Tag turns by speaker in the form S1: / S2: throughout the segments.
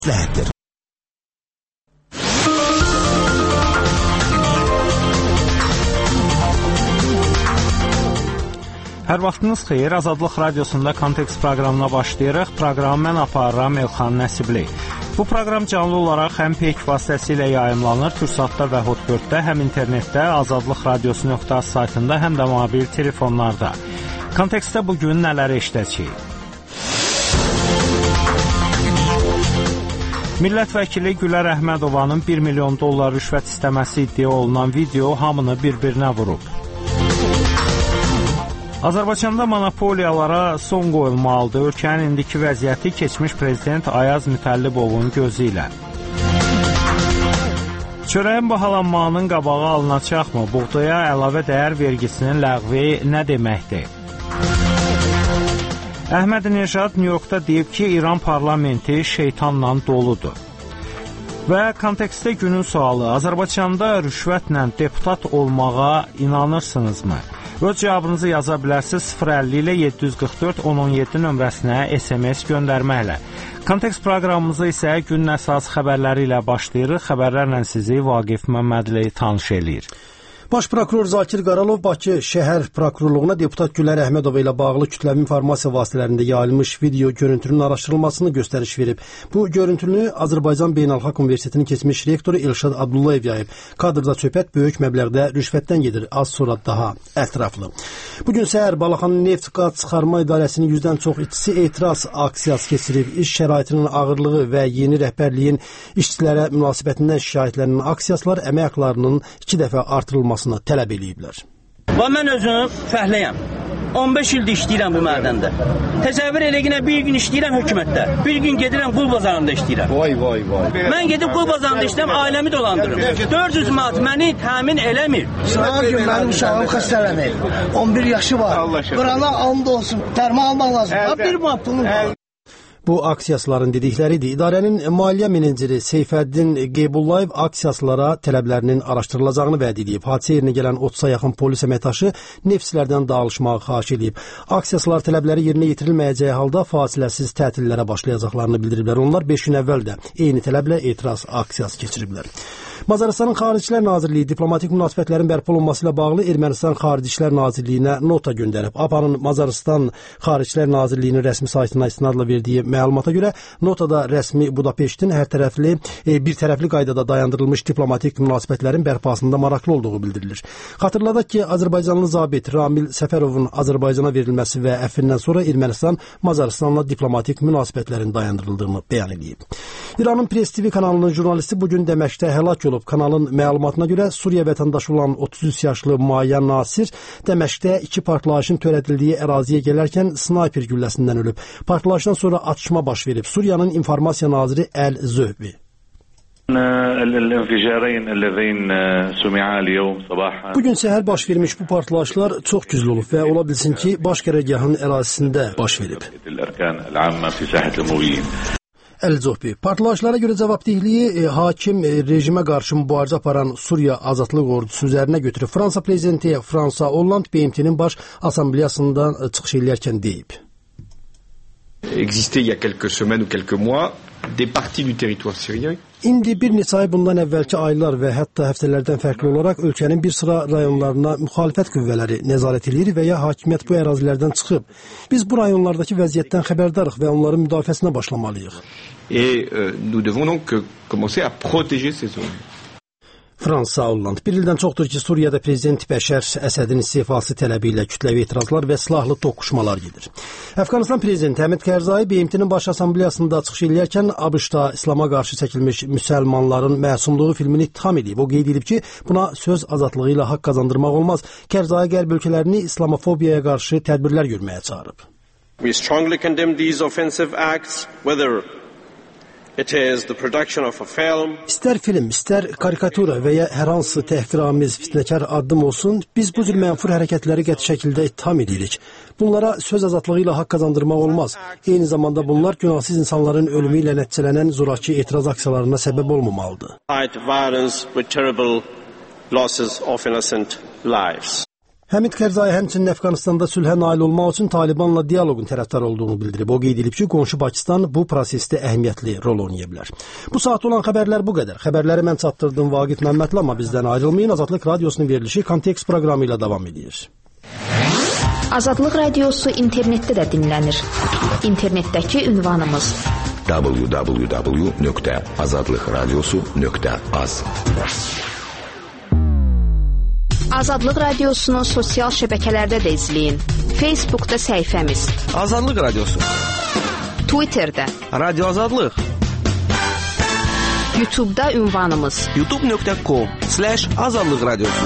S1: Hər vaxtınız xeyir, Azadlıq Radiosunda Kontekst proqramına başlayırıq. Proqramı mən aparıram Elxan Nəsibli. Bu proqram canlı olaraq həm PEK vasitəsilə yayımlanır, Türksatda və Hotbird-də, həm internetdə, azadlıqradiosu.az saytında, həm də mobil telefonlarda. Kontekstdə bugün nələri eşidəcəyik? Millət vəkili Gülər Əhmədovanın 1 milyon dollar rüşvət istəməsi iddia olunan video hamını bir-birinə vurub. Azərbaycanda monopoliyalara son qoyulmalıdır. Ölkənin indiki vəziyyəti keçmiş prezident Ayaz Mütəllibovun gözü ilə. Çörəyin bahalanmağının qabağı alınacaqmı? Buğdaya əlavə dəyər vergisinin ləğvi nə deməkdir? Əhmədinejad Nyu-Yorkda deyib ki, İran parlamenti şeytanla doludur. Və kontekstdə günün sualı, Azərbaycanda rüşvətlə deputat olmağa inanırsınızmı? Öz cavabınızı yaza bilərsiniz 050 ilə 744 1017 nömrəsinə SMS göndərməklə. Kontekst proqramımızı isə günün əsas xəbərləri ilə başlayırıq. Xəbərlərlə sizi Vaqif Məmmədli tanış eləyir.
S2: Baş prokuror Zakir Qaralov Bakı şəhər prokurorluğuna deputat Gülər Əhmədova ilə bağlı kütləvi informasiya vasitələrində yayılmış video görüntünün araşdırılmasını göstəriş verib. Bu görüntünü Azərbaycan Beynəlxalq Universitetinin keçmiş rektoru Elşad Abdullayev yayıb. Kadrda söhbət böyük məbləğdə rüşvətdən gedir. Az sonra daha ətraflı. Bugün səhər Balaxanı Neft Qaz Çıxarma İdarəsinin 100-dən çox işçisi etiraz aksiyası keçirib. İş şəraitinin ağırlığı və yeni rəhbərliyin işçilərə münasibətindən şikayətlərinin aksiyasılar əmək haqlarının 2 dəfə artırılması tələb eləyiblər.
S3: Və mən özüm fəhləyəm. 15 ildir işləyirəm bu mədəndə. Təsəvvür elə ki, bir gün işləyirəm hökumətdə. Bir gün gedirəm qul bazarında işləyirəm.
S4: Vay.
S3: Mən gedib qul bazarında işləyirəm, ailəmi dolandırırım. 400 manat məni təmin eləmir.
S5: Sınav gün mənim uşağım xəstələnir. 11 yaşı var. Qurana and olsun. Dərman almaq lazım. Bir manat pulum var.
S2: Bu aksiyasların dedikləridir. İdarənin maliyyə meneceri Seyfəddin Qeybullayev aksiyaslara tələblərinin araşdırılacağını vəd edib. Hadisə yerinə gələn 30-a yaxın polis əməkdaşı nefslərdən dağılışmağı xahiş edib. Aksiyaslar tələbləri yerinə yetirilməyəcəyi halda fasiləsiz tətillərə başlayacaqlarını bildiriblər. Onlar 5 gün əvvəl də eyni tələblə etiraz aksiyası keçiriblər. Macarıstanın Xaricilər Nazirliyi diplomatik münasibətlərin bərpa olunması ilə bağlı Ermənistan Xarici İşlər Nazirliyinə nota göndərib. APA'nın Macarıstan Xarici İşlər Nazirliyinin rəsmi saytına istinadla verdiyi məlumata görə notada rəsmi Budapeştin bir tərəfli qaydada dayandırılmış diplomatik münasibətlərin bərpasında maraqlı olduğu bildirilir. Xatırladaq ki, Azərbaycanlı zabit Ramil Səfərovun Azərbaycana verilməsi və əfvindən sonra Ermənistan Macarıstanla diplomatik münasibətlərin dayandırıldığını bəyan edib. İranın Press TV kanalının jurnalisti bugün Dəməşqdə həlak olub. Kanalın məlumatına görə Suriya vətəndaşı olan 33 yaşlı Maya Nasir Dəməşqdə 2 partlayışın törədildiyi əraziyə gələrkən snayper gülləsindən ölüb. Partlayışdan sonra atışma baş verib. Suriyanın informasiya naziri Əl-Zöhbi. Bugün səhər baş vermiş bu partlayışlar çox güclü olub və ola bilsin ki, baş qərargahın ərazisində baş verib. Əl-Zöhbi. Partlayışlara görə cavabdehliyi hakim rejimə qarşı mübarizə aparan Suriya Azadlıq Ordusu üzərinə götürüb. Fransa prezidenti François Hollande BMT-nin baş assambleyasından çıxış edərkən deyib.
S6: Existait il y a quelques semaines ou quelques mois des parties du territoire syrien.
S2: İndi bir neçə ay bundan əvvəlki aylar və hətta həftələrdən fərqli olaraq ölkənin bir sıra rayonlarına müxalifət qüvvələri nəzarət edir və ya hakimiyyət bu ərazilərdən çıxıb. Biz bu rayonlardakı vəziyyətdən xəbərdarıq və onların müdafiəsinə başlamalıyıq.
S6: Et nous devons donc commencer à protéger ces zones.
S2: François Hollande. Bir ildən çoxdur ki, Suriyada prezident Bəşər Əsədin istifası tələbi ilə kütləvi etirazlar və silahlı toqquşmalar gedir. Əfqanistan prezidenti Həmid Kərzai BMT-nin baş assambleyasında çıxış edərkən ABŞ-da İslama qarşı çəkilmiş müsəlmanların məsumluğu filmini ittiham edib. O qeyd edib ki, buna söz azadlığı ilə haqq qazandırmaq olmaz. Kərzai Qərb ölkələrini islamofobiyaya qarşı tədbirlər görməyə çağırıb.
S7: We strongly condemn these offensive acts, whether it is the production of a film.
S2: İstər film, istər karikatura və ya hər hansı təhqiramiz, fitnəkar addım olsun, biz bu cür mənfur hərəkətləri qəti şəkildə ittiham edirik. Bunlara söz azadlığı ilə haqq qazandırmaq olmaz. Eyni zamanda bunlar günahsız insanların ölümü ilə nəticələnən zorakı etiraz aksiyalarına səbəb olmamalıdır.
S7: Violence with terrible losses of innocent lives.
S2: Həmid Kərzai həmçinin Əfqanistanda sülhə nail olmaq üçün Talibanla dialoqun tərəfdar olduğunu bildirib. O qeyd edib ki, qonşu Pakistan bu prosesdə əhəmiyyətli rol oynaya bilər. Bu saat olan xəbərlər bu qədər. Xəbərləri mən çatdırdım Vaqif Məmmədli, amma bizdən ayrılmayın. Azadlıq Radiosunun verilişi Kontekst proqramı ilə davam edir.
S4: Azadlıq Radiosu internetdə də dinlənir. İnternetdəki ünvanımız www.azadlıqradiosu.az. Azadlıq Radiosunun sosial şəbəkələrdə də izləyin. Facebookda səhifəmiz
S8: Azadlıq Radiosu,
S4: Twitterdə
S8: Radio Azadlıq,
S4: YouTube'da ünvanımız
S8: youtube.com/Azadlıq Radiosu.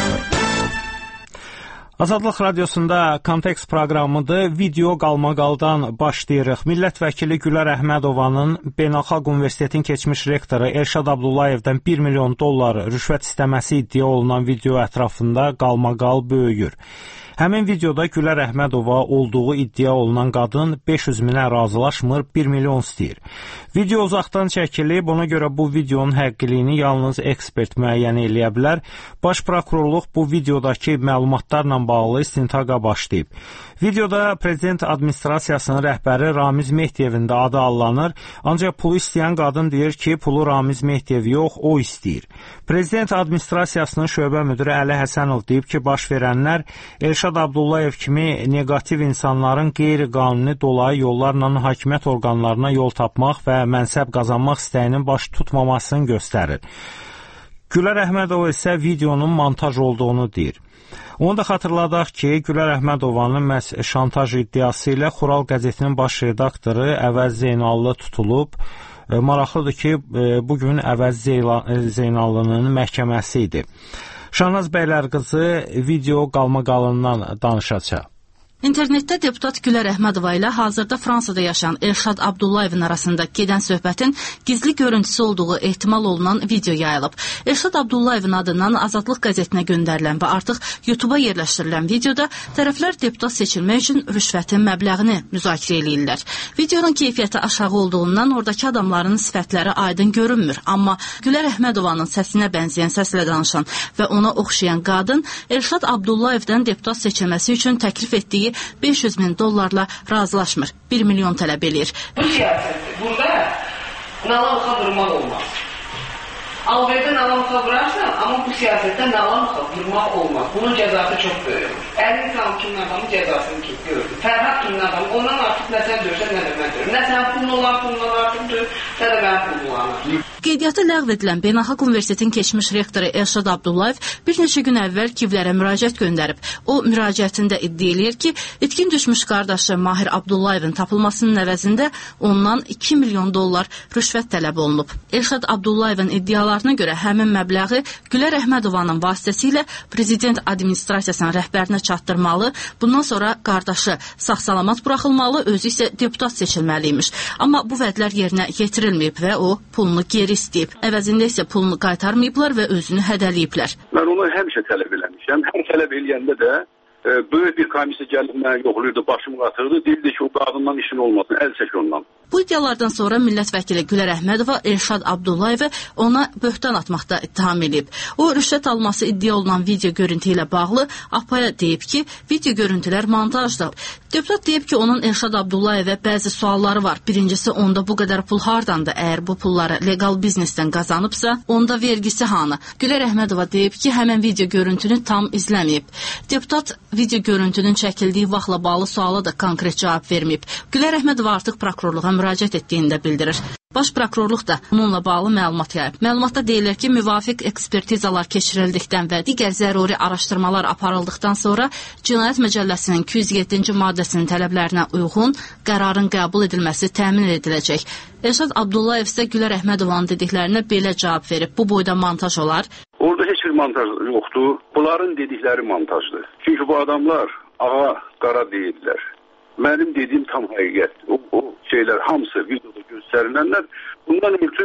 S1: Azadlıq Radiosunda Kontekst proqramıdır. Video qalmaqaldan başlayırıq. Millət vəkili Gülər Əhmədovanın Beynəlxalq Universitetin keçmiş rektoru Elşad Abdullayevdən $1 milyon rüşvət istəməsi iddia olunan video ətrafında qalmaqal böyüyür. Həmin videoda Gülər Əhmədova olduğu iddia olunan qadın 500 minə razılaşmır, 1 milyon istəyir. Video uzaqdan çəkilib, ona görə bu videonun həqiqiliyini yalnız ekspert müəyyən eləyə bilər. Baş prokurorluq bu videodakı məlumatlarla bağlı istintaqa başlayıb. Videoda prezident administrasiyasının rəhbəri Ramiz Mehdiyevin də adı allanır, ancaq pulu istəyən qadın deyir ki, pulu Ramiz Mehdiyev yox, o istəyir. Prezident administrasiyasının şöbə müdürü Əli Həsənov deyib ki, baş verənlər Elşad Abdullayev kimi negativ insanların qeyri-qanuni dolayı yollarla hakimiyyət orqanlarına yol tapmaq və mənsəb qazanmaq istəyinin baş tutmamasını göstərir. Gülər Əhmədova isə videonun montaj olduğunu deyir. Onu da xatırladaq ki, Gülər Əhmədovanın məhz şantaj iddiası ilə Xural qəzetinin baş redaktoru Əvəz Zeynallı tutulub. Maraqlıdır ki, bugün Əvəz Zeynallının məhkəməsi idi. Şahnaz Bəylərqızı video qalmaqalından danışacaq.
S9: İnternetdə deputat Gülər Əhmədova ilə hazırda Fransada yaşayan Elşad Abdullayevin arasında gedən söhbətin gizli görüntüsü olduğu ehtimal olunan video yayılıb. Elşad Abdullayevin adından Azadlıq qəzetinə göndərilən və artıq YouTube-a yerləşdirilən videoda tərəflər deputat seçilmək üçün rüşvətin məbləğini müzakirə eləyirlər. Videonun keyfiyyəti aşağı olduğundan oradakı adamların sifətləri aydın görünmür. Amma Gülər Əhmədovanın səsinə bənzəyən səslə danışan və ona oxşayan qadın Elşad Abdullayevdən deputat seçilməsi üçün təklif etdiyi $500 min razılaşmır. 1 milyon tələb eləyir.
S10: Bu siyasətdir. Burada nalamuxa vurmaq olmaz. Alverdə nalamuxa vurarsan, amma bu siyasətdə nalamuxa vurmaq olmaz. Bunun cəzası çox böyük. Əlin Sağım kimin adamın cəzasını gördü. Fərhad kimin adamı, ondan artıq nə sən dörsən, nə də mən dörəm. Nə sən pulun olar, pulun artıqdır, nə də mən pulun olar.
S9: Qeydiyyatı ləğv edilən Beynəlxalq Universitetin keçmiş rektoru Elşad Abdullayev bir neçə gün əvvəl Kivlərə müraciət göndərib. O, müraciətində iddia eləyir ki, itkin düşmüş qardaşı Mahir Abdullayevin tapılmasının əvəzində ondan $2 milyon rüşvət tələb olunub. Elşad Abdullayevin iddialarına görə həmin məbləği Gülər Əhmədovanın vasitəsilə prezident administrasiyasının rəhbərinə çatdırmalı, bundan sonra qardaşı sağ-salamat buraxılmalı, özü isə deputat seçilməliymiş. Amma bu vədlər yerinə yetirilməyib və o pulunu geri istəyib. Əvəzində isə pulunu qaytarmayıblar və özünü hədəliyiblər.
S11: Mən onu həmişə tələb eləmişəm. Hər tələb eləyəndə də böyük bir komissiya gəlib mənə yoxlayırdı, başımı qatırdı, deyildi ki, o qadından işin olmasın, əl çək ondan.
S9: Bu iddialardan sonra millət vəkili Gülər Əhmədova Elşad Abdullayevi ona böhtan atmaqda ittiham edib. O, rüşvət alması iddia olunan video görüntü ilə bağlı APA-ya deyib ki, video görüntülər montajdır. Deputat deyib ki, onun Elşad Abdullayevə bəzi sualları var. Birincisi, onda bu qədər pul hardandır? Əgər bu pulları legal biznesdən qazanıbsa, onda vergisi hanı? Gülər Əhmədova deyib ki, həmən video görüntünü tam izləməyib. Deputat video görüntünün çəkildiyi vaxtla bağlı suala da konkret cavab verməyib. Gülər Əhmədova artıq prokurorluğa müraciət etdiyini də bildirir. Baş prokurorluq da bununla bağlı məlumat yayıb. Məlumatda deyilir ki, müvafiq ekspertizalar keçirildikdən və digər zəruri araşdırmalar aparıldıqdan sonra Cinayət Məcəlləsinin 207-ci maddəsinin tələblərinə uyğun qərarın qəbul edilməsi təmin ediləcək. Elşad Abdullayev isə Gülər Əhmədovanın dediklərinə belə cavab verib. Bu boyda montaj olar.
S11: Orada heç bir montaj yoxdur. Bunların dedikləri montajdır. Çünki bu adamlar ağa, qara deyirlər. Mənim dediyim tam həqiqət. O şeylər hamısı videoda göstərilənlər. Bundan ötürü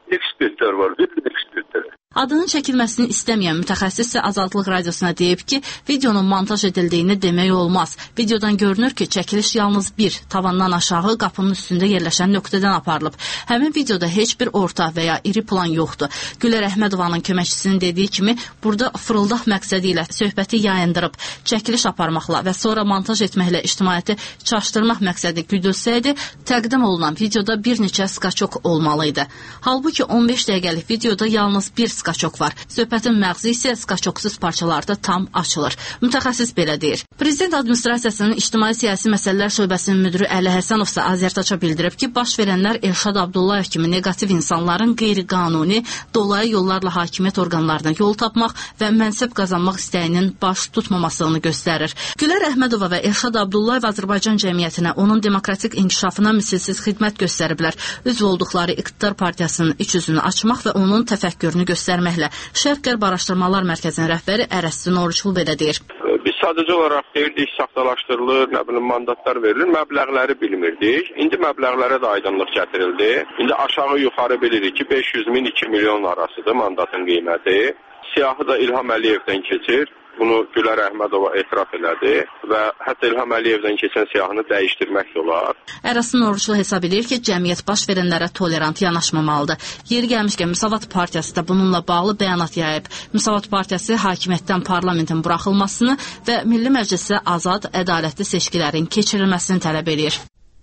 S11: ekspertlər var, bir ekspertlər.
S9: Adının çəkilməsini istəməyən mütəxəssis isə Azadlıq Radiosuna deyib ki, videonun montaj edildiyini demək olmaz. Videodan görünür ki, çəkiliş yalnız bir tavandan aşağı qapının üstündə yerləşən nöqtədən aparılıb. Həmin videoda heç bir orta və ya iri plan yoxdur. Gülər Əhmədovanın köməkçisinin dediyi kimi, burada fırıldaq məqsədi ilə söhbəti yayındırıb, çəkiliş aparmaqla və sonra montaj etməklə ictimaiyyəti çaşdırmaq məqsədi güdülsəydi, təqdim olunan videoda bir neçə skaçok olmalıydı. Halbuki 15 dəqiqəlik videoda yalnız bir skaçok var. Söhbətin məğzi isə skaçoksuz parçalarda tam açılır. Mütəxəssis belə deyir. Prezident administrasiyasının ictimai-siyasi məsələlər şöbəsinin müdiri Əli Həsənov isə Azərtaça bildirib ki, baş verənlər Elşad Abdullayev kimi negativ insanların qeyri-qanuni, dolayı yollarla hakimiyyət orqanlarına yol tapmaq və mənsəb qazanmaq istəyinin baş tutmamasını göstərir. Gülər Əhmədova və Elşad Abdullayev Azərbaycan cəmiyyətinə, onun demokratik inkişafına misilsiz xidmət göstəriblər. Üzv olduqları İqtidar Partiyasının iç üzünü açmaq və onun təfəkkürünü göstərməklə Şərq-Qərb Araşdırmalar Mərkəzinin rəhbəri Ərəstin Oruçlu belə deyir.
S7: Biz sadəcə olaraq deyirdik, saxtalaşdırılır, mandatlar verilir, məbləğləri bilmirdik. İndi məbləğlərə də aydınlıq gətirildi. İndi aşağı-yuxarı bilirik ki, 500 min 2 milyon arasıdır mandatın qiyməti. Siyahı da İlham Əliyevdən keçir. Bunu Gülər Əhmədova etiraf elədi və hətta İlham Əliyevdən keçən siyahını dəyişdirmək də olar.
S9: Ərəstin Oruçlu hesab edir ki, cəmiyyət baş verənlərə tolerant yanaşmamalıdır. Yeri gəlmişkən Müsavat Partiyası da bununla bağlı bəyanat yayıb. Müsavat Partiyası hakimiyyətdən parlamentin buraxılmasını və Milli Məclisə azad, ədalətli seçkilərin keçirilməsini tələb edir.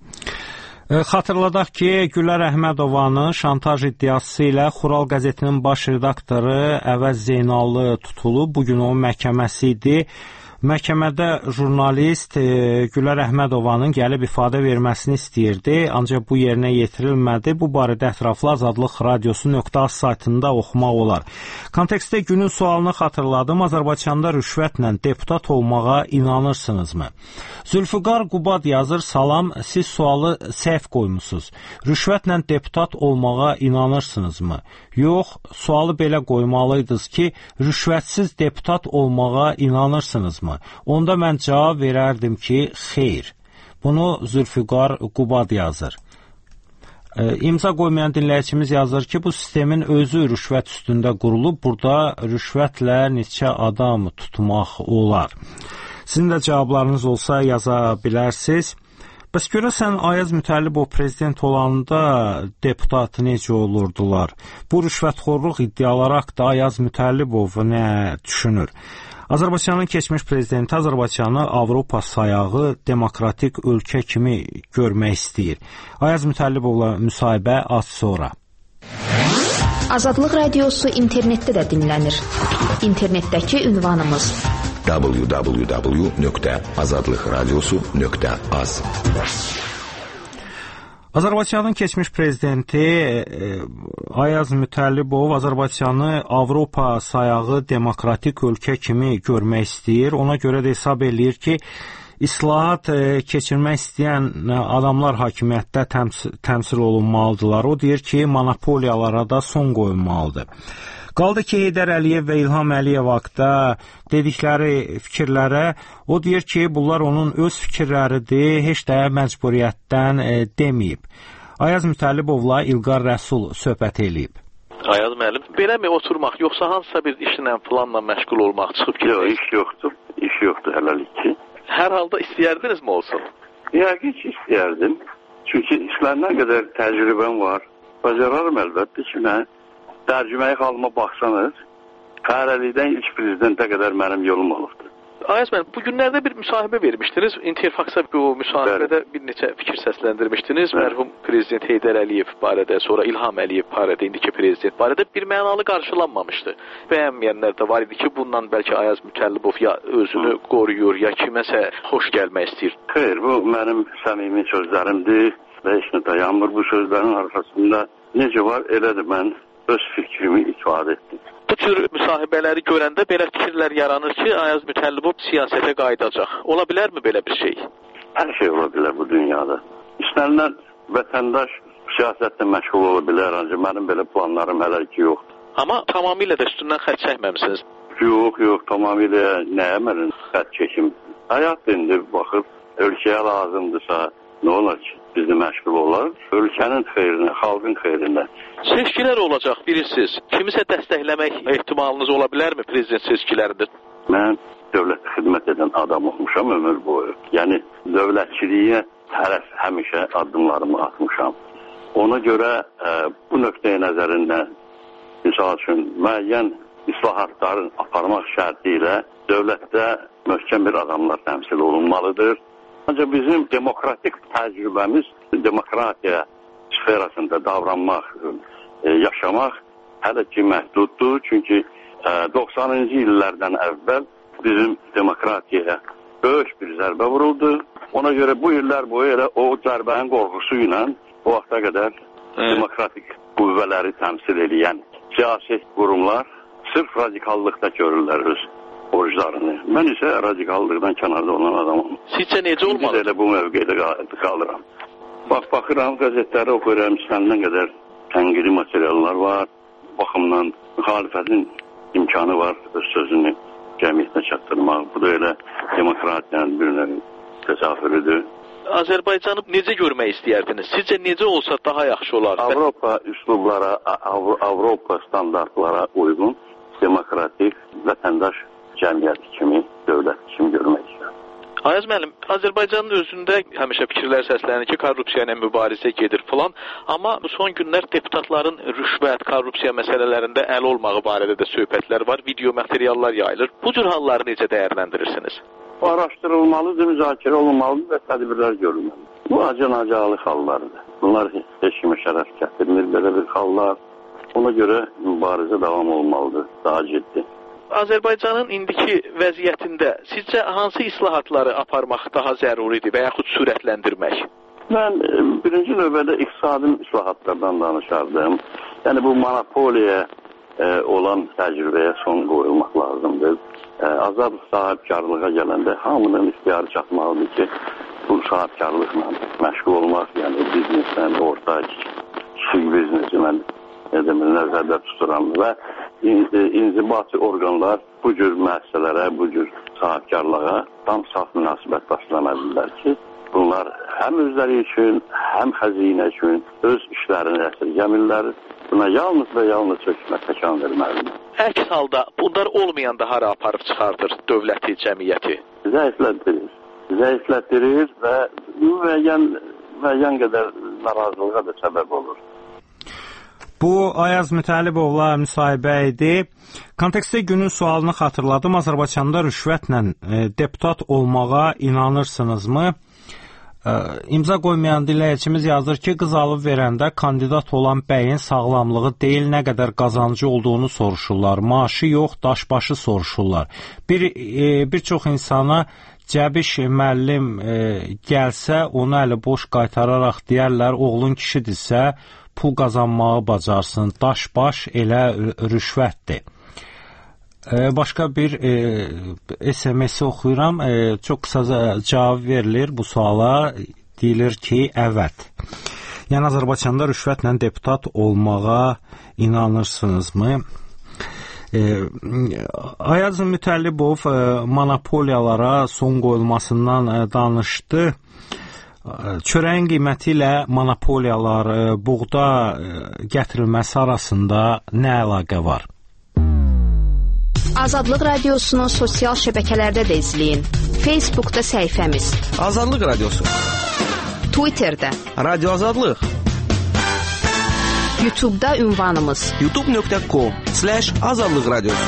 S1: Xatırladaq ki, Gülər Əhmədovanın şantaj iddiası ilə Xural qəzetinin baş redaktoru Əvəz Zeynallı tutulub. Bugün onun məhkəməsi idi. Məhkəmədə jurnalist Gülər Əhmədovanın gəlib ifadə verməsini istəyirdi, ancaq bu yerinə yetirilmədi. Bu barədə ətraflı Azadlıq Radiosu.az saytında oxumaq olar. Kontekstdə günün sualını xatırladım. Azərbaycanda rüşvətlə deputat olmağa inanırsınızmı? Zülfüqar Qubad yazır, salam, siz sualı səhv qoymusunuz. Rüşvətlə deputat olmağa inanırsınızmı? Yox, sualı belə qoymalıydınız ki, rüşvətsiz deputat olmağa inanırsınızmı? Onda mən cavab verərdim ki, xeyr. Bunu Zülfüqar Qubad yazır. İmza qoymayan dinləyicimiz yazır ki, bu sistemin özü rüşvət üstündə qurulub, burada rüşvətlə neçə adam tutmaq olar. Sizin də cavablarınız olsa yaza bilərsiniz. Bəs görəsən Ayaz Mütəllibov prezident olanda deputat necə olurdular? Bu rüşvətxorluq iddiaları haqqında Ayaz Mütəllibov nə düşünür? Azərbaycanın keçmiş prezidenti Azərbaycanı Avropa sayağı demokratik ölkə kimi görmək istəyir. Ayaz Mütəllibovla müsahibə az sonra.
S4: Azadlıq Radiosu internetdə də dinlənir. İnternetdəki ünvanımız www.azadlıqradiosu.az.
S1: Azərbaycanın keçmiş prezidenti Ayaz Mütəllibov Azərbaycanı Avropa sayağı demokratik ölkə kimi görmək istəyir. Ona görə də hesab eləyir ki, İslahat keçirmək istəyən adamlar hakimiyyətdə təmsil olunmalıdırlar. O deyir ki, monopoliyalara da son qoyulmalıdır. Qaldı ki, Heydər Əliyev və İlham Əliyev haqqında dedikləri fikirlərə, o deyir ki, bunlar onun öz fikirləridir, heç də məcburiyyətdən deməyib. Ayaz Mütəllibovla İlqar Rəsul söhbət eləyib.
S8: Ayaz müəllim, beləmi oturmaq, yoxsa hansısa bir işlə, planla məşğul olmaq çıxıb ki?
S11: Yox, iş yoxdur. İş yoxdur hələlik ki.
S8: Hər halda istəyərdinizmi olsun?
S11: Yəqin ki, istəyərdim. Çünki işlərdən qədər təcrübəm var. Bacararım əlbəttə ki, mən tərcüməyi halıma baxsanız, Fəhərəlikdən ilk prezidentə qədər mənim yolum olubdur.
S8: Ayaz müəllim, bu günlərdə bir müsahibə vermişdiniz. Interfaxsa bu müsahibədə bir neçə fikir səsləndirmişdiniz. Mərhum prezident Heydər Əliyev barədə, sonra İlham Əliyev barədə, indiki prezident barədə bir mənalı qarşılanmamışdı. Bəyənməyənlər də var idi ki, bundan bəlkə Ayaz Mütəllibov ya özünü qoruyur, ya kiməsə xoş gəlmək istəyir.
S11: Xeyr, bu mənim səmimi sözlərimdir və heç nə dayanmır. Bu sözlərin arxasında necə var, elədir mən öz fikrimi ifadə etdim.
S8: Bu tür müsahibələri görəndə belə fikirlər yaranır ki, Ayaz Mütəllibov siyasətə qayıdacaq. Ola bilərmi belə bir şey?
S11: Hər şey ola bilər bu dünyada. İstənilən vətəndaş siyasətlə məşğul ola bilər, ancaq mənim belə planlarım hələ ki yoxdur.
S8: Amma tamamilə də üstündən xətt çəkməmisiniz.
S11: Yox, tamamilə nəyə mənim xətt çəkim? Həyat indi baxıb, ölkəyə lazımdırsa, nə olar ki? bizi məşğul olar. Ölkənin xeyrinə, xalqın xeyrinə.
S8: Seçkilər olacaq, bilirsiniz. Kimisə dəstəkləmək ehtimalınız ola bilərmi prezident seçkilərində?
S11: Mən dövlət xidmət edən adam olmuşam ömür boyu. Yəni, dövlətçiliyə tərəf həmişə addımlarımı atmışam. Ona görə bu nöqtəyə nəzərindən, misal üçün, müəyyən islahatların aparmaq şərti ilə dövlətdə möhkəm bir adamlar təmsil olunmalıdır. Ancaq bizim demokratik təcrübəmiz demokratiya sferasında davranmaq, yaşamaq hələ ki məhduddur. Çünki 90-cı illərdən əvvəl bizim demokratiyaya böyük bir zərbə vuruldu. Ona görə bu illər boyu elə o zərbənin qorxusu ilə o vaxta qədər demokratik qüvvələri təmsil edən siyasi qurumlar sırf radikallıqda görürlər öz borclarını. Mən isə radikallıqdan kənarda olan adamım.
S8: Sizcə necə olmalı?
S11: Biz elə bu mövqedə qalıram. Baxıram, qəzetləri oxuyuram, istənilən qədər tənqidi materiallar var. Baxımdan müxalifətin imkanı var öz sözünü cəmiyyətə çatdırmaq. Bu da elə demokratiyanın bir növ təsavvürüdür.
S8: Azərbaycanı necə görmək istəyərdiniz? Sizcə necə olsa daha yaxşı olar?
S11: Avropa üslublara, Avropa standartlara uyğun demokratik vətəndaş cəmiyyəti kimi, dövlət kimi görmək istəyirəm.
S8: Ayaz müəllim, Azərbaycanın özündə həmişə fikirlər səslənir ki, korrupsiya ilə mübarizə gedir filan, amma bu son günlər deputatların rüşvət, korrupsiya məsələlərində əl olmağı barədə də söhbətlər var, video materiallar yayılır. Bu cür halları necə dəyərləndirirsiniz?
S11: Bu araşdırılmalıdır, müzakirə olunmalıdır və tədbirlər görülməlidir. Bu acınacaqlı hallardır. Bunlar heç kimə şərəf gətirmir, belə bir hallar. Ona görə mübarizə davam olmalıdır, daha ciddi.
S8: Azərbaycanın indiki vəziyyətində sizcə hansı islahatları aparmaq daha zəruridir və yaxud sürətləndirmək?
S11: Mən birinci növbədə iqtisadi islahatlardan danışardım. Yəni bu monopoliya olan təcrübəyə son qoyulmaq lazımdır. Azad sahibkarlığa gələndə hamının ixtiyarı çatmalıdır ki, bu sahibkarlıqla məşğul olmaq, yəni bizneslə, orta, kiçik bizneslə nəzərdə tuturam və inzibati orqanlar bu cür müəssisələrə, bu cür sahibkarlığa tam saf münasibət başlamalıdırlar ki, bunlar həm özləri üçün, həm xəzinə üçün öz işlərini əsirgəmirlər. Buna yalnız və yalnız hökumət təkan verməlidir.
S8: Əks halda bunlar olmayanda hara aparıb çıxardır dövləti, cəmiyyəti? Zəiflətdirir və müəyyən qədər narazılığa da səbəb olur.
S1: Bu Ayaz Mütəllibovla müsahibə idi. Kontekstdə günün sualını xatırladım. Azərbaycanda rüşvətlə deputat olmağa inanırsınızmı? İmza qoymayan dinləyicimiz yazır ki, qız alıb verəndə kandidat olan bəyin sağlamlığı deyil, nə qədər qazancı olduğunu soruşurlar. Maaşı yox, daşbaşı soruşurlar. Bir çox insana Cəbiş müəllim gəlsə, onu əli boş qaytararaq deyərlər, oğlun kişidirsə, pul qazanmağı bacarsın, daş-baş elə rüşvətdir. Başqa bir SMS-i oxuyuram. Çox qısa cavab verilir bu suala. Deyilir ki, əvət. Yəni, Azərbaycanda rüşvətlə deputat olmağa inanırsınızmı? Ayaz Mütəllibov monopoliyalara son qoyulmasından danışdı. Çörəyin qiyməti ilə monopoliyalar, buğda gətirilməsi arasında nə əlaqə var?
S4: Azadlıq Radiosunu sosial şəbəkələrdə də izləyin. Facebookda səhifəmiz
S12: Azadlıq Radiosu,
S4: Twitterdə
S12: Radio Azadlıq,
S4: YouTube'da ünvanımız
S12: youtube.com/Azadlıq Radiosu.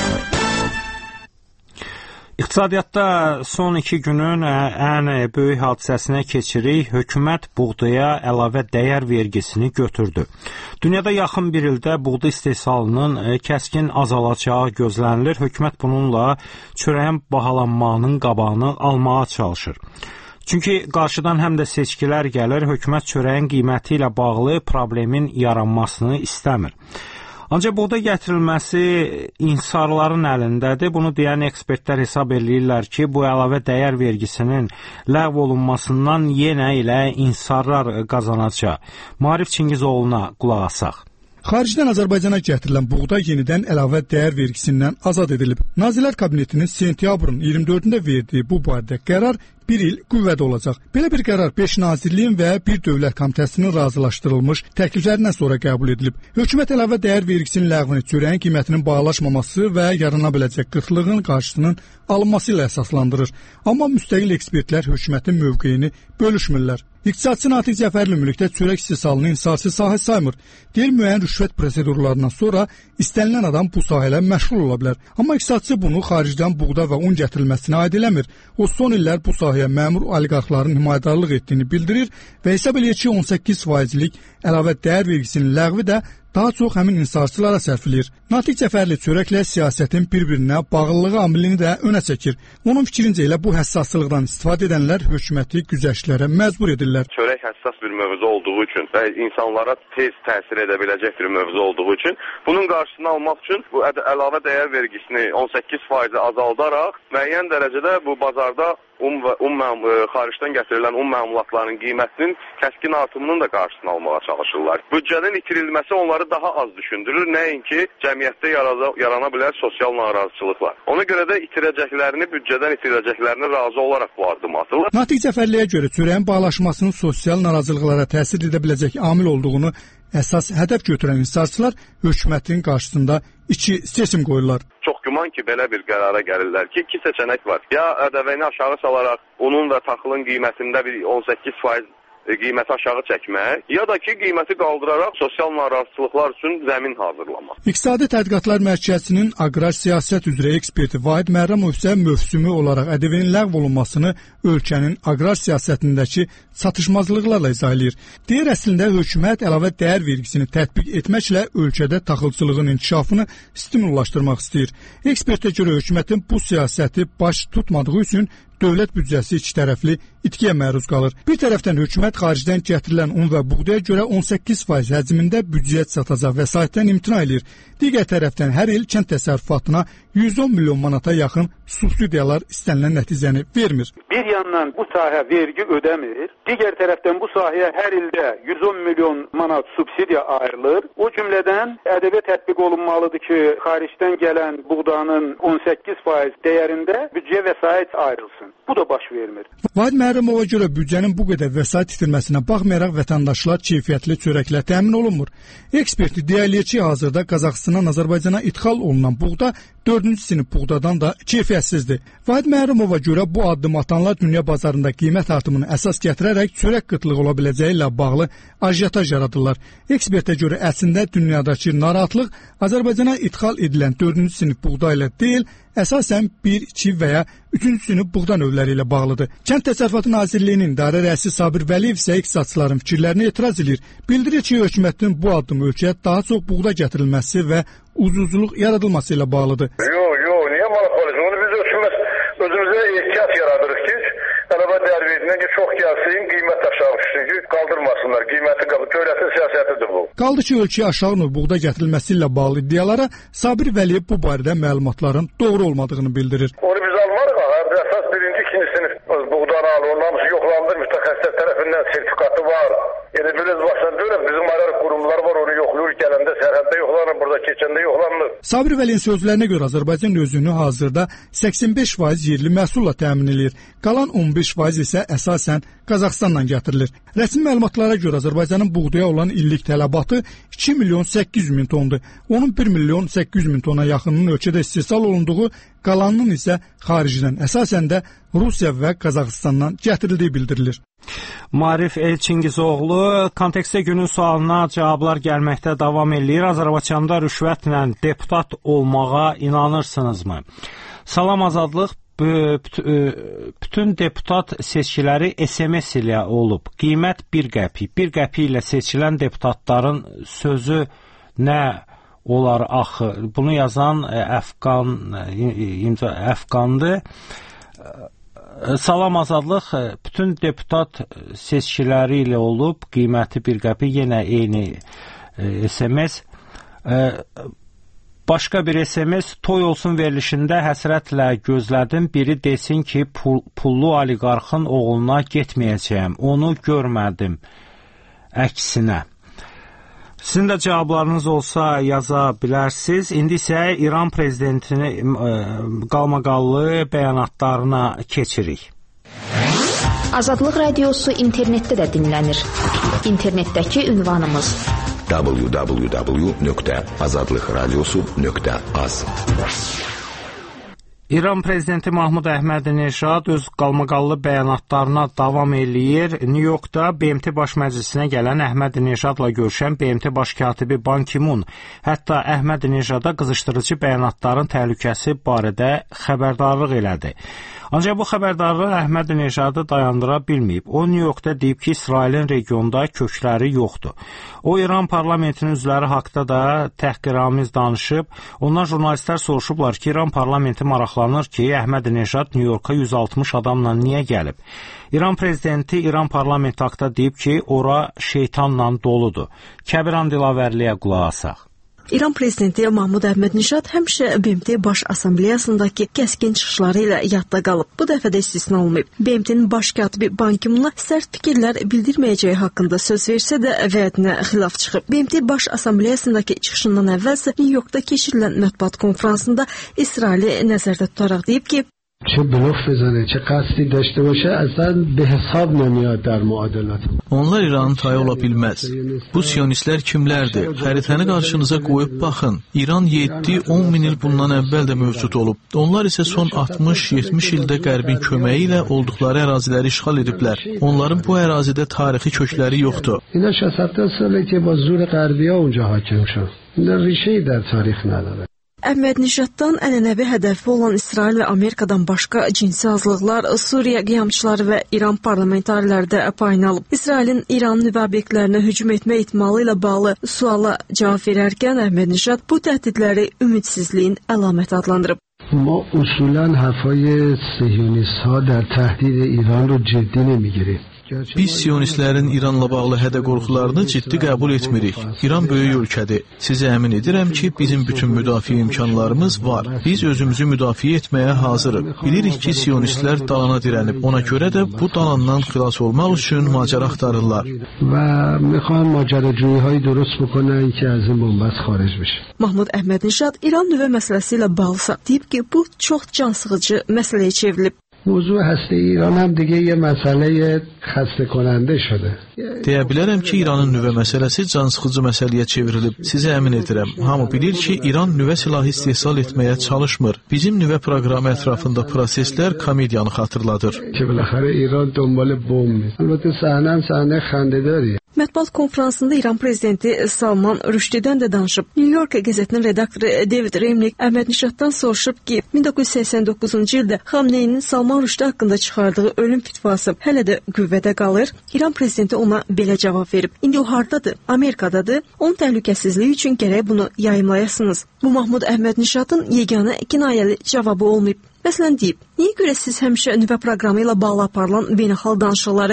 S1: İqtisadiyyatda son 2 günün ən böyük hadisəsinə keçirik. Hökumət buğdaya əlavə dəyər vergisini götürdü. Dünyada yaxın bir ildə buğda istehsalının kəskin azalacağı gözlənilir. Hökumət bununla çörəyin bahalanmağının qabağını almağa çalışır. Çünki qarşıdan həm də seçkilər gəlir, hökumət çörəyin qiyməti ilə bağlı problemin yaranmasını istəmir. Ancaq buğda gətirilməsi insarların əlindədir. Bunu deyən ekspertlər hesab edirlər ki, bu əlavə dəyər vergisinin ləğv olunmasından yenə ilə insarlar qazanacaq. Maarif Çingizoğlu'na qulaq asaq.
S13: Xaricdən Azərbaycana gətirilən buğda yenidən əlavə dəyər vergisindən azad edilib. Nazirlər Kabinetinin sentyabrın 24-də verdiyi bu barədə qərar 1 il qüvvədə olacaq. Belə bir qərar 5 nazirliyin və bir dövlət komitəsinin razılaşdırılmış təkliflərindən sonra qəbul edilib. Hökumət əlavə dəyər vergisinin ləğvini çörəyin qiymətinin bahalaşmaması və yarana biləcək qıtlığın qarşısının alınması ilə əsaslandırır. Amma müstəqil ekspertlər hökumətin mövqeyini bölüşmürlər. İqtisadçı Natiq Cəfərli ümumilikdə çörək istehsalını inhisarçı sahə saymır. Deyir, müəyyən rüşvət prosedurlarından sonra istənilən adam bu sahələ məşğul ola bilər. Amma iqtisadçı bunu xaricdən buğda və un gətirilməsinə aid eləmir. O son illər bu sahəyə məmur oliqarxların himayədarlıq etdiyini bildirir və hesab eləyir ki, 18%lik əlavə dəyər vergisinin ləğvi də daha çox həmin inhisarçılara sərfilir. Natiq Cəfərli çörəklə siyasətin bir-birinə bağlılığı amilini də önə çəkir. Onun fikrincə elə bu həssaslıqdan istifadə edənlər hökuməti güzəştlərə məcbur edirlər.
S7: Çörək həssas bir mövzu olduğu üçün və insanlara tez təsir edə biləcək bir mövzu olduğu üçün bunun qarşısını almaq üçün bu əlavə dəyər vergisini 18% azaldaraq müəyyən dərəcədə bu bazarda xaricdən gətirilən un məmulatlarının qiymətinin kəskin artımının da qarşısını almağa çalışırlar. Büdcənin itirilməsi onları daha az düşündürür, nəinki cəmiyyətdə yarana bilər sosial narazıçılıqlar. Ona görə də büdcədən itirəcəklərini razı olaraq bu addımı atırlar.
S13: Natiq Cəfərliyə görə çörəyin bahalaşmasının sosial narazılıqlara təsir edə biləcək amil olduğunu əsas hədəf götürən inhisarçılar hökumətin qarşısında iki seçim qoyurlar.
S7: Çox güman ki, belə bir qərara gəlirlər ki, iki seçənək var. Ya ƏDV-ni aşağı salaraq unun və taxılın qiymətində bir 18% qiyməti aşağı çəkmək, ya da ki, qiyməti qaldıraraq sosial narazıçılıqlar üçün zəmin hazırlamaq.
S13: İqtisadi Tədqiqatlar Mərkəzinin aqrar siyasət üzrə eksperti Vahid Məhərrəmov isə mövsümü olaraq ƏDV-nin ləğv olunmasını ölkənin aqrar siyasətindəki çatışmazlıqlarla izah edir. Deyir, əslində hökumət əlavə dəyər vergisini tətbiq etməklə ölkədə taxılçılığın inkişafını stimullaşdırmaq istəyir. Ekspertə görə hökumətin bu siyasəti baş tutmadığı üçün dövlət büdcəsi iki tərəfli itkiyə məruz qalır. Bir tərəfdən hökumət xaricdən gətirilən un və buğdaya görə 18% həcmində büdcəyə çatacaq vəsaitdən imtina edir. Digər tərəfdən hər il kənd təsərrüfatına 110 milyon manata yaxın subsidiyalar istənilən nəticəni vermir.
S14: Bir yandan bu sahə vergi ödəmir, digər tərəfdən bu sahəyə hər ildə 110 milyon manat subsidiya ayrılır. O cümlədən ƏDV tətbiq olunmalıdır ki, xaricdən gələn buğdanın 18% dəyərində büdcəyə vəsait ayrılsın. Bu da baş vermir.
S13: Vahid Məhərrəmova görə büdcənin bu qədər vəsait itirməsinə baxmayaraq vətəndaşlar keyfiyyətli çörəklə təmin olunmur. Ekspert iddia eləyir ki, hazırda Qazaxıstandan Azərbaycana idxal olunan buğda 4-cü sinif buğdadan da keyfiyyətsizdir. Vahid Məhərrəmova görə bu addım atanlar dünya bazarında qiymət artımını əsas gətirərək çörək qıtlığı ola biləcəyi ilə bağlı ajitaj yaradırlar. Ekspertə görə əslində dünyadakı narahatlıq Azərbaycana idxal edilən 4-cü sinif buğda ilə deyil, əsasən 1, 2 və ya 3-cü sinif buğda növləri ilə bağlıdır. Kənd Təsərrüfatı Nazirliyinin idarə rəisi Sabir Vəliyev isə iqtisadçıların fikirlərini etiraz edir. Bildirir ki, hökumətin bu addım ölkəyə daha çox buğda gətirilməsi və ucuzluq yaradılması ilə bağlıdır.
S15: Yox, niyə maraqlanırıq? Onu biz özümüzə ehtiyac yaradırıq ki, əlavə dəyər verdiyindən ki, çox gəlsin, qiymət aşağı düşsün ki, qaldırmasınlar, qiyməti dövlətin siyasətidir bu.
S13: Qaldı ki, ölkəyə aşağı növ buğda gətirilməsi ilə bağlı iddialara Sabir Vəliyev bu barədə məlumatların doğru olmadığını bildirir.
S15: Onu biz almarıq, əsas birinci, ikinci sinif buğdanı alır, onun hamısı yoxlanılır, mütəxəssislər tərəfindən sertifikatı var. Yəni biraz başdan deyirəm, bizim ayrı qurumlar var, onu yoxlayır, gələndə sərhəddə yoxlanır, burada keçəndə yoxlanır.
S13: Sabir Vəliyevin sözlərinə görə Azərbaycan özünü hazırda 85% yerli məhsulla təmin edir. Qalan 15% isə əsasən Qazaxıstandan gətirilir. Rəsmi məlumatlara görə Azərbaycanın buğdaya olan illik tələbatı 2 milyon 800 min tondur. Onun 1 milyon 800 min tona yaxınının ölkədə istehsal olunduğu, qalanının isə xaricdən, əsasən də Rusiya və Qazaxıstandan gətirildiyi bildirilir.
S1: Marif Elçingizoğlu kontekstdə günün sualına cavablar gəlməkdə davam eləyir. Azərbaycanda rüşvətlə deputat olmağa inanırsınızmı? Salam Azadlıq, bütün deputat seçkiləri SMS ilə olub. Qiymət 1 qəpik. 1 qəpik ilə seçilən deputatların sözü nə olar axı? Bunu yazan Əfqandır. Salam Azadlıq, bütün deputat seçkiləri ilə olub, qiyməti 1 qəpik, yenə eyni SMS. Başqa bir SMS, toy olsun verilişində həsrətlə gözlədim, biri desin ki, pullu oliqarxın oğluna getməyəcəyəm, onu görmədim, əksinə. Sizin də cavablarınız olsa yaza bilərsiniz. İndi isə İran prezidentinin qalmaqallı bəyanatlarına keçirik.
S4: Azadlıq Radiosu internetdə də dinlənir. İnternetdəki ünvanımız
S16: www.azadlıqradiosu.az.
S1: İran prezidenti Mahmud Əhməd-Neşad öz qalmaqallı bəyanatlarına davam eləyir. New Yorkda BMT Baş Məclisinə gələn Əhməd-Neşadla görüşən BMT Baş Katibi Ban Ki-mun hətta Əhməd-Neşada qızışdırıcı bəyanatların təhlükəsi barədə xəbərdarlıq elədi. Ancaq bu xəbərdarlıq Əhməd-Neşadı dayandıra bilməyib. O, New Yorkda deyib ki, İsrailin regionda kökləri yoxdur. O, İran parlamentinin üzvləri haqda da təhqiramiz danışıb. Ondan jurnalistlər soruşublar ki, İran parlamenti maraqlanır ki, Əhməd-Neşad New Yorka 160 adamla niyə gəlib? İran prezidenti İran parlamenti haqda deyib ki, ora şeytanla doludur. Kəbiran Dilavərliyə qulaq asaq.
S17: İran prezidenti Mahmud Əhməd-Neşad həmişə BMT Baş Assambleyasındakı kəskin çıxışları ilə yadda qalıb. Bu dəfə də istisna olmayıb. BMT-nin baş katibi Ban Ki-mun'a sərt fikirlər bildirməyəcəyi haqqında söz versə də vədinə xilaf çıxıb. BMT Baş Assambleyasındakı çıxışından əvvəlsə New Yorkda keçirilən mətbuat konfransında İsraili nəzərdə tutaraq deyib ki,
S18: چه بلوف بزنه چه قصدی داشته باشه اصلا به حساب نمیاد در معادلات.
S8: Onlar İranın tayı ola bilməz. Bu siyonistlər kimlərdir? Xəritəni qarşınıza qoyub baxın. İran 7-10 min il bundan əvvəl də mövcud olub. Onlar isə son 60-70 ildə Qərbin köməyi ilə olduqları əraziləri işğal ediblər. Onların bu ərazidə tarixi kökləri yoxdur.
S18: اینا 60 ساله که با زور غربی‌ها اونجا حاکم شد. اینا ریشه‌ای در تاریخ نداره.
S17: Əhməd-Neşaddan ənənəvi hədəfi olan İsrail və Amerikadan başqa cinsi azlıqlar, Suriya qiyamçıları və İran parlamentariləri də payını alıb. İsrailin İranın nüvə obyektlərinə hücum etmə ehtimalı ilə bağlı suala cavab verərkən Əhməd-Neşad bu təhdidləri ümidsizliyin əlaməti adlandırıb.
S18: ما اصولا حرفای صهیونیست‌ها در تهدید ایران رو جدی نمی‌گیریم.
S8: Biz siyonistlərin İranla bağlı hədə-qorxularını ciddi qəbul etmirik. İran böyük ölkədir. Sizə əmin edirəm ki, bizim bütün müdafiə imkanlarımız var. Biz özümüzü müdafiə etməyə hazırıq. Bilirik ki, siyonistlər dalana dirənib. Ona görə də bu dalandan xilas olmaq üçün macəra axtarırlar.
S18: Və میخوان ماجراجویی‌های درست بکنن که از این بنبست خارج بشه.
S17: Mahmud Əhməd-Neşad İran nüvə məsələsi ilə bağlısa deyib ki, bu çox cansıxıcı məsələyə çevrilib.
S18: موضوع هسته ایران هم دیگه یه مسئله خسته کننده شده.
S8: Deyə bilərəm ki, İranın nüvə məsələsi cansıxıcı məsələyə çevrilib. Sizə əmin edirəm. Hamı bilir ki, İran nüvə silahı istehsal etməyə çalışmır. Bizim nüvə proqramı ətrafında proseslər komediyanı xatırladır.
S18: Ki بالاخره ایران دنبال بمب نیست. البته صحنه خنده‌داریه.
S17: Mətbuat konfransında İran prezidenti Salman Rüşdidən də danışıb. New York qəzetinin redaktoru David Remnick Əhməd-Neşaddan soruşub ki, 1989-cu ildə Xamneyinin Salman Rüşdi haqqında çıxardığı ölüm fitvası hələ də qüvvədə qalır. İran prezidenti ona belə cavab verib. İndi o hardadır? Amerikadadır. Onun təhlükəsizliyi üçün gərək bunu yayımlayasınız. Bu Mahmud Əhməd-Neşadın yeganə kinayəli cavabı olmayıb. Məsələn deyib, niyə görə siz həmişə nüvə proqramı ilə bağlı aparılan beynəlxalq danışıqları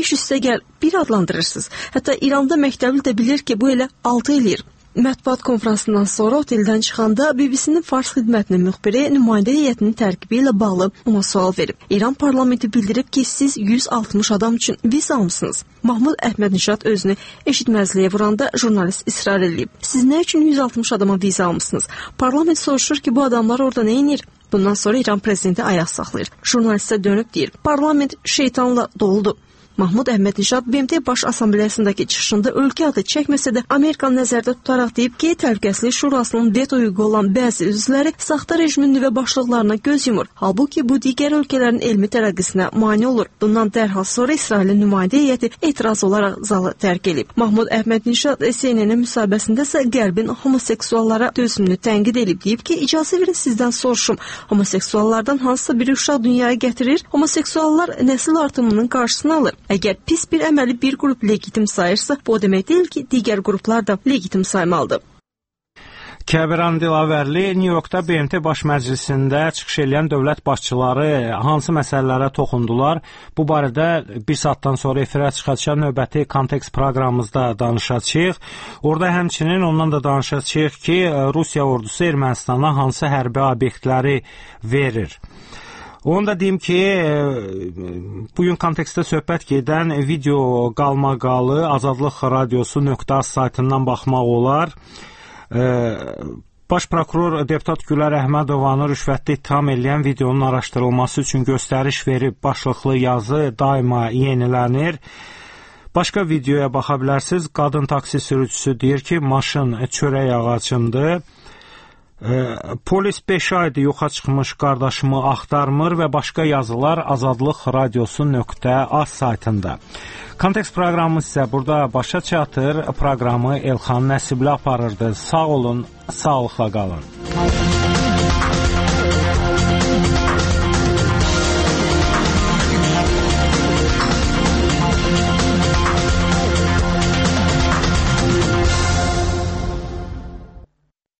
S17: 500-1 adlandırırsınız? Hətta İranda məktəbli də bilir ki, bu elə 6 eləyir. Mətbuat konfransından sonra oteldən çıxanda BBC-nin Fars xidmətinin müxbiri nümayəndə heyətinin tərkibi ilə bağlı ona sual verib. İran parlamenti bildirib ki, siz 160 adam üçün viza almısınız. Mahmud Əhməd-Neşad özünü eşitməzliyə vuranda jurnalist israr edib. Siz nə üçün 160 adama viza almısınız? Parlament soruşur ki, bu adamlar orada nə edir? Bundan sonra İran prezidenti ayaq saxlayır. Jurnalistə dönüb deyir, parlament şeytanla doludur. Mahmud Əhməd-Neşad BMT Baş Assambleyasındakı çıxışında ölkə adı çəkməsə də Amerikanı nəzərdə tutaraq deyib ki, Təhlükəsizlik Şurasının veto hüququ olan bəzi üzvləri saxta rejimin nüvə başlıqlarına göz yumur. Halbuki bu digər ölkələrin elmi tərəqqisinə mane olur. Bundan dərhal sonra İsrailin nümayəndə heyəti etiraz olaraq zalı tərk edib. Mahmud Əhməd-Neşad CNN-in müsahibəsində isə Qərbin homoseksuallara dözümünü tənqid edib, deyib ki, icazə verin sizdən soruşum. Homoseksuallardan hansısa bir uşaq dünyaya gətirir, homoseksuallar nəsil artımının qarşısını alır. Əgər pis bir əməli bir qrup legitim sayırsa, bu o demək deyil ki, digər qruplar da legitim saymalıdır.
S1: Kəbiran Dilavərli New Yorkda BMT Baş Məclisində çıxış edən dövlət başçıları hansı məsələlərə toxundular? Bu barədə bir saatdan sonra efirə çıxacaq növbəti kontekst proqramımızda danışacağıq. Orada həmçinin ondan da danışacağıq ki, Rusiya ordusu Ermənistana hansı hərbi obyektləri verir. Onu da deyim ki, bugün kontekstdə söhbət gedən video qalmaqalı azadlıq radiosu.az saytından baxmaq olar. Baş prokuror deputat Gülər Əhmədovanı rüşvətli ittiham edən videonun araşdırılması üçün göstəriş verib. Başlıqlı yazı daima yenilənir. Başqa videoya baxa bilərsiniz. Qadın taksi sürücüsü deyir ki, maşın çörək ağacındır. Polis 5 aydır yoxa çıxmış qardaşımı axtarmır və başqa yazılar Azadlıq Radiosu.az saytında. Kontekst proqramı sizə burada başa çatır. Proqramı Elxan Nəsibli aparırdı. Sağ olun, sağlıqla qalın.